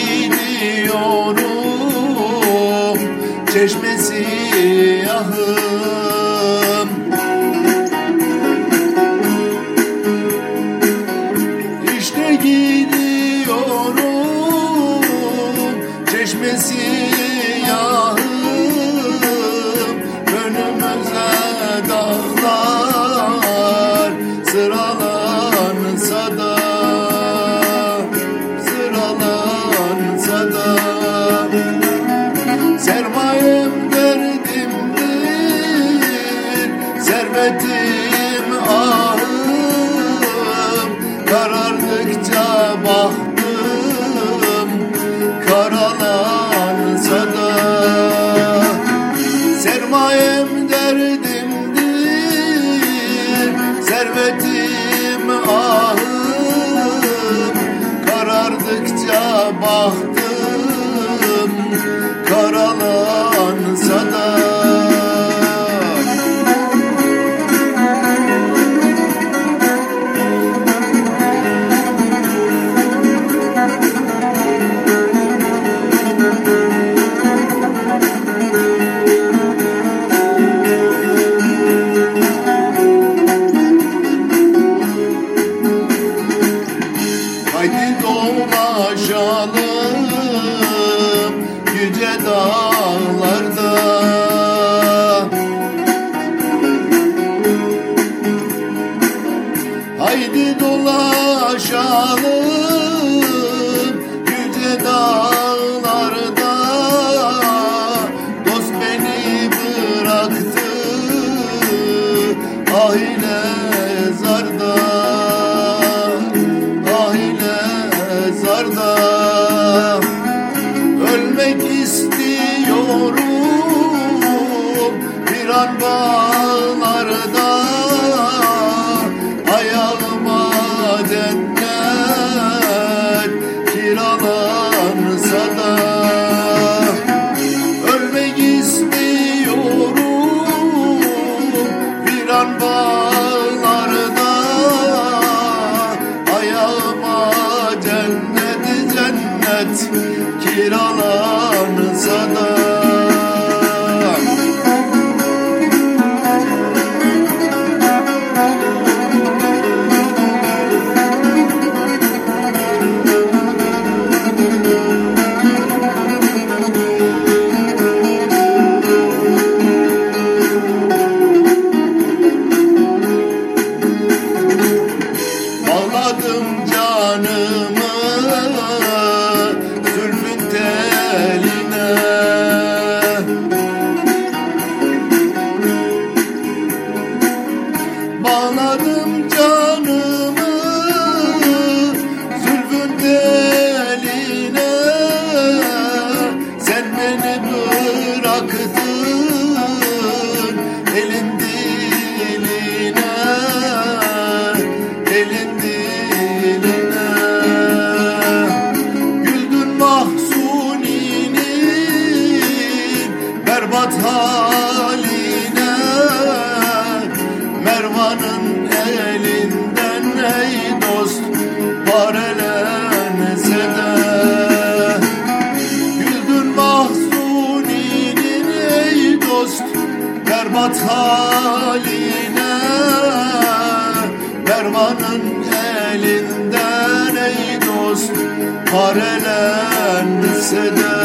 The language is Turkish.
gidiyorum çeşmesi yahım. İşte gidiyorum çeşmesi yahım. Önümüze dağlar sıralansa da, sıralansa da, sermayem derdimdir, servetim ahım. Karardıkça bahtım karalansa da, sermayem derdimdir, servetim ahım. Karardıkça bahtım karalansa da. Haydi dolaşalım yüce dağlarda, haydi dolaşalım yüce dağlarda. Dost beni bıraktı ah ile zarda, zarda. Ölmek istiyorum bir an bağlarda, ayağıma cennet kiralansa da. Ölmek istiyorum bir an bağlarda, ayağıma cennet kiralansa da. Bağladım canımı zülfün teline, bağladım canımı zülfün teline. Sen beni bıraktın elin diline, elin diline. Güldün Mahsuni'nin berbat haline, Mervan'ın elinden ey dost parelense de. Güldün Mahsuni'nin ey dost berbat haline, Mervan'ın elinden ey dost parelense de.